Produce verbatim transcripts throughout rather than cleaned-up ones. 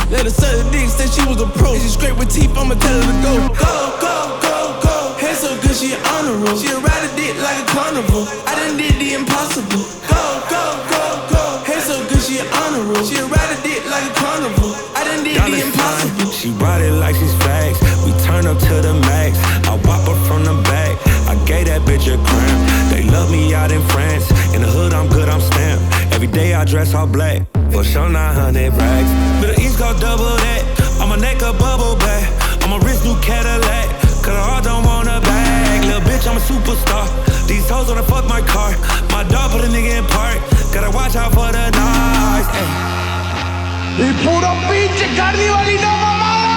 Let her suck the dick, said she was a pro. She straight with teeth, I'ma tell her to go. Go, go, go, go. Hair so good, she an honor roll. She'll ride a dick like a carnival. I done did the impossible. Go, go, go, go. Hair so good, she an honor roll. She'll ride a dick like a carnival. I done did the impossible. She ride it like she's facts. We turn up to the max. I whop her from the back. I gave that bitch a cramp. They love me out in France. In the hood, I'm good, I'm stamped. Every day I dress all black. For sure nine hundred racks. Middle East go double that. On my neck a bubble back. On my wrist new Cadillac. Cause I all don't want a bag. Little bitch, I'm a superstar. These hoes wanna fuck my car. My dog put a nigga in park. Gotta watch out for the noise. Y puro pinche carnival y no mamada.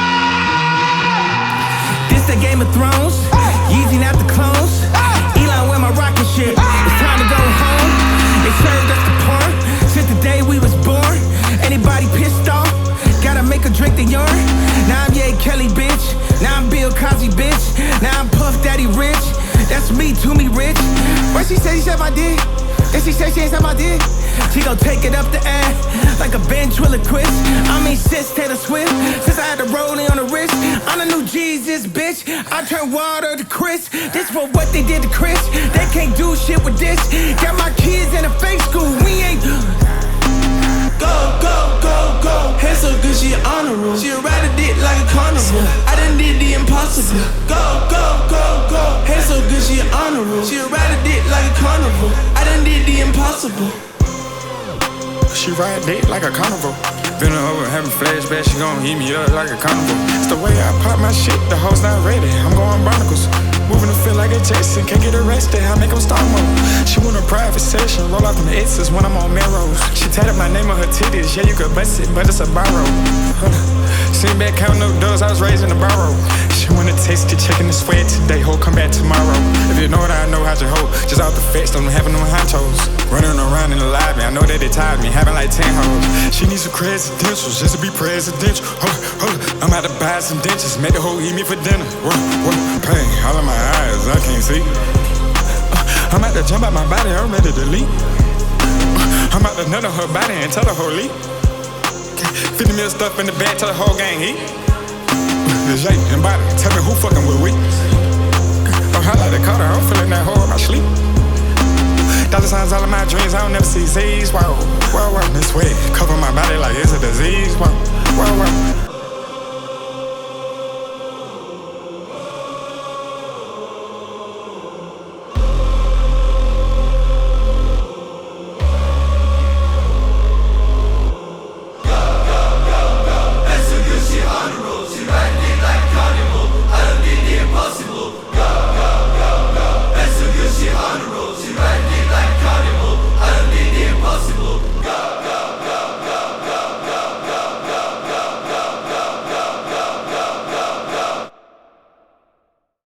This the Game of Thrones. Yeezy not the clones. Elon wear my rocket ship. It's time to go home. They served us the porn since the day we was born. Anybody pissed off? Gotta make a drink the yarn. Now I'm Ye Kelly, bitch. Now I'm Bill Cosby, bitch. Now I'm Puff Daddy Rich. That's me, to me rich. What she say, she said my dick. Then she said she ain't said my dick. She gon' take it up the ass like a ventriloquist. I mean, sis Taylor Swift. Since I had the rolling on the wrist, I'm the new Jesus, bitch. I turn water to Chris. This for what they did to Chris. They can't do shit with this. Got my kids in a fake school. We ain't. Go, go, go, go. Hair so good, she an honor roll. She'll ride a dick like a carnival. I done did the impossible. Go, go, go, go. Hair so good, she an honor roll. She'll ride a dick like a carnival. I done did the impossible. She ride dick like a carnival. Been over having flashbacks, she gon' heat me up like a carnival. It's the way I pop my shit, the hoes not ready. I'm going barnacles. Moving to feel like a Jason, can't get arrested, I make them start mode. She want a private session, roll out from the X's when I'm on Melrose. She tatted my name on her titties, yeah you could bust it, but it's a borrow. Huh. Sitting back counting up doors, I was raised in the barrow. She wanna taste it, checking the sweat today, ho, come back tomorrow. If you know what I know, how's your hoe? Just out the fence, don't having them honchos. Running around in the lobby, I know that they tired me, having like ten hoes. She needs some presidentials, just to be presidential. Hold up, hold up, I'm about to buy some dentures, make the hoe eat me for dinner. Whoa, whoa, pain, all in my eyes, I can't see. Uh, I'm about to jump out my body, I'm ready to leave. Uh, I'm about to nut on her body and tell her whole leap. fifty mil stuff in the bag, tell the whole gang heat. The Jay and body, tell me who fucking with we. Oh, I like the Carter, I'm feeling that hoe in my sleep. Dollar signs all of my dreams, I don't never see Z's. Wow, wow, wow, this way. Cover my body